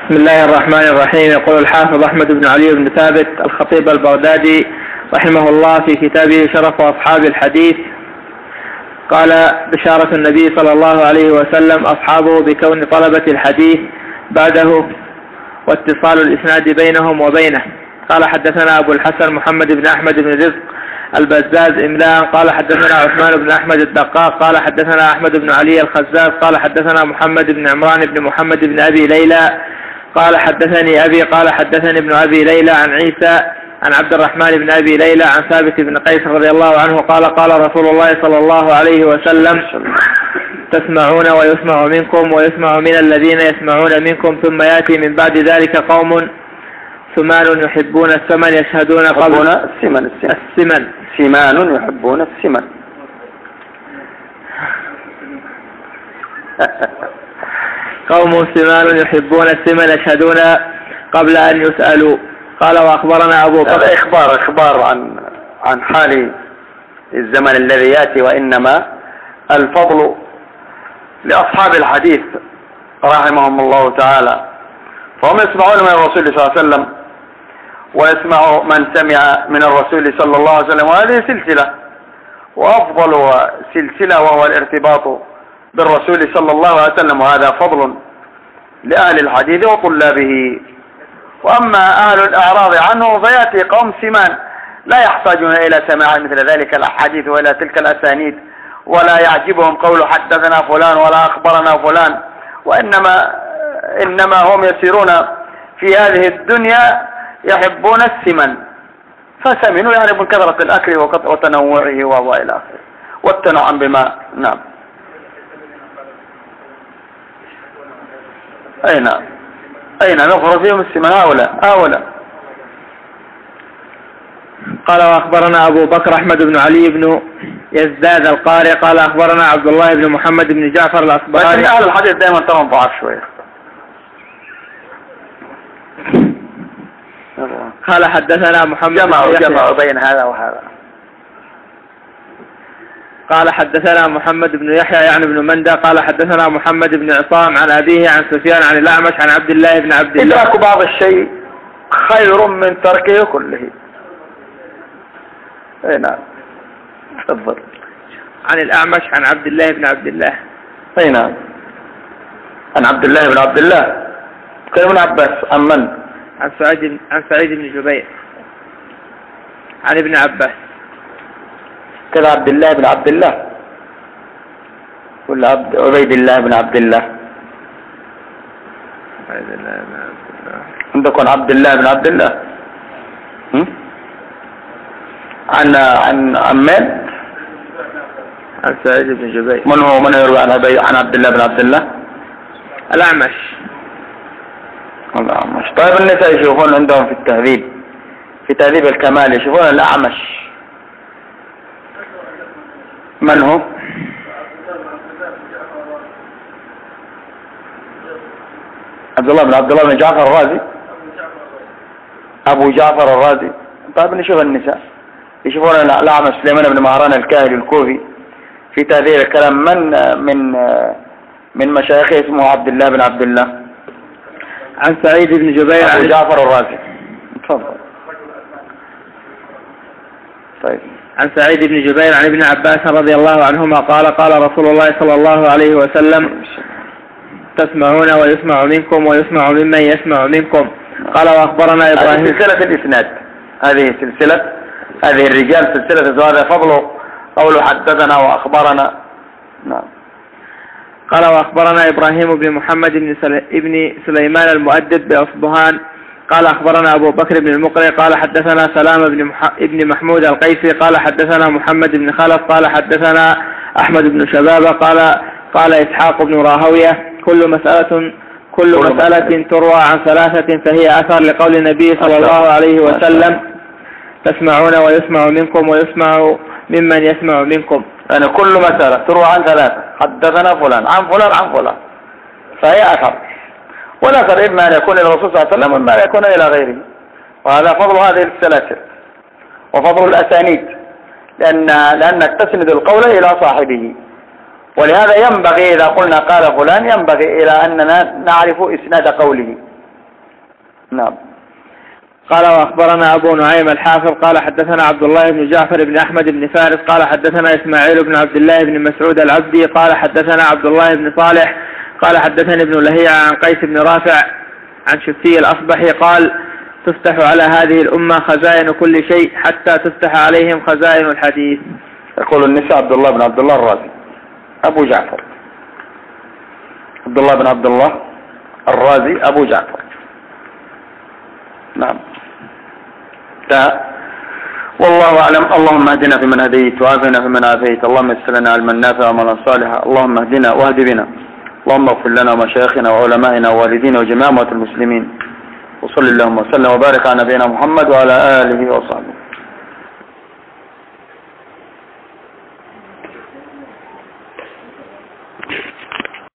بسم الله الرحمن الرحيم. يقول الحافظ أحمد بن علي بن ثابت الخطيب البغدادي رحمه الله في كتابه شرف أصحاب الحديث قال: بشارة النبي صلى الله عليه وسلم أصحابه بكون طلبة الحديث بعده واتصال الإسناد بينهم وبينه. قال: حدثنا أبو الحسن محمد بن أحمد بن رزق البزاز إملاء قال: حدثنا عثمان بن أحمد الدقاق قال: حدثنا أحمد بن علي الخزاز قال: حدثنا محمد بن عمران بن محمد بن أبي ليلى قال: حدثني أبي قال: حدثني ابن أبي ليلى عن عيسى عن عبد الرحمن بن أبي ليلى عن ثابت بن قيس رضي الله عنه قال: قال رسول الله صلى الله عليه وسلم: تسمعون ويسمع منكم ويسمع من الذين يسمعون منكم، ثم يأتي من بعد ذلك قوم ثمان يحبون الثمن يشهدون قبل السمن سمان يحبون السمن. قوم ثمان يحبون السمن يشهدون قبل أن يسألوا. قال: وأخبرنا أبو بكر. هذا إخبار عن حال الزمن الذي يأتي، وإنما الفضل لأصحاب الحديث رحمهم الله تعالى، فهم يسمعون من الرسول صلى الله عليه وسلم ويسمع من سمع من الرسول صلى الله عليه وسلم، وهذه سلسلة، وأفضل سلسلة وهو الارتباط بالرسول صلى الله عليه وسلم، وهذا فضل لأهل الحديث وطلابه. وأما أهل الإعراض عنه فيأتي قوم سمان لا يحتاجون إلى سماع مثل ذلك الأحاديث وإلى تلك الأسانيد، ولا يعجبهم قول حدثنا فلان ولا أخبرنا فلان، وإنما هم يسيرون في هذه الدنيا يحبون السمن، فسمنوا يعني من كثرة الأكل وتنوعه وإلى آخره والتنعم بما. نعم. أين نفر فيهم السمن هؤلاء. قال: وأخبرنا أبو بكر أحمد بن علي بن يزداد القاري قال: أخبرنا عبد الله بن محمد بن جعفر الأصبهاني. لكن أهل الحديث دائما ترون ضعف شوية. قال: حدثنا محمد جمعوا بين هذا وهذا. قال: حدثنا محمد بن يحيى يعني بن مندى قال: حدثنا محمد بن عصام عن أبيه عن سفيان عن الأعمش عن عبد الله بن عبد الله. إدراك بعض الشيء خير من تركه كله. نعم. تفضل. عن الأعمش عن عبد الله بن عبد الله. نعم. عن عبد الله بن عبد الله. كيف ابن عباس عن من؟ عن سعيد بن جبير عن ابن عباس. كذا عبد الله بن عبد الله ولا عبيد الله بن عبد الله؟ عندكم عبد الله بن عبد الله. عن من؟ عن سعيد بن جبير. من يروي عن عبد الله بن عبد الله؟ الأعمش. طيب النساء يشوفون عندهم في تهذيب الكمال يشوفون الأعمش. من هو؟ عبد الله بن جعفر الرازي. أبو جعفر الرازي. طيب نشوف النساء يشوفون الأعمش سليمان بن مهران الكاهلي الكوفي في تهذيب الكلام. من مشايخه اسمه عبد الله بن عبد الله. عن سعيد بن جبير أبو جعفر الرازي. تفضل. طيب. عن سعيد بن جبير عن ابن عباس رضي الله عنهما قال: قال رسول الله صلى الله عليه وسلم: تسمعون ويسمع منكم ويسمع ممن يسمع منكم. قال: وأخبرنا إبراهيم. سلسلة الإسناد هذه الرجال سلسلة، هذا فضل قول حدثنا وأخبرنا. نعم. قال: وأخبرنا إبراهيم بن محمد بن سليمان المؤدب بأصبهان قال: أخبرنا أبو بكر بن المقري قال: حدثنا سلام بن محمود القيسي قال: حدثنا محمد بن خلف قال: حدثنا أحمد بن شبابة قال إسحاق بن راهوية: كل مسألة تروى عن ثلاثة فهي أثر، لقول النبي صلى الله عليه وسلم: تسمعون ويسمع منكم ويسمع ممن يسمع منكم. يعني كل مسألة تروى عن ثلاثة، حدثنا فلان عن فلان عن فلان، فهي أثر. والأثر إما أن يكون إلى الرسول صلى الله عليه وسلم وإما أن يكون إلى غيره، وهذا فضل هذه السلاسل وفضل الأسانيد، لأنك تسند القول إلى صاحبه. ولهذا ينبغي إذا قلنا قال فلان ينبغي إلى أننا نعرف إسناد قوله، نعم. قال وأخبرنا أبو نعيم الحافظ قال حدثنا عبد الله بن جعفر بن أحمد بن فارس قال حدثنا إسماعيل بن عبد الله بن مسعود العبدي قال حدثنا عبد الله بن صالح قال حدثني ابن لهيعة عن قيس بن رافع عن شفتي الأصبحي قال تفتح على هذه الأمة خزائن كل شيء حتى تفتح عليهم خزائن الحديث. يقول النساء عبد الله بن عبد الله الرازي أبو جعفر، عبد الله بن عبد الله الرازي أبو جعفر. نعم. والله أعلم. اللهم اهدنا فيمن هديت وعافنا فيمن عافيت، اللهم يسر لنا علما نافعا وعملا صالحا، اللهم اهدنا واهد بنا، اللهم اغفر لنا ومشايخنا وعلمائنا ووالدينا وجميع أموات المسلمين، وصل اللهم وسلم وبارك على نبينا محمد وعلى آله وصحبه.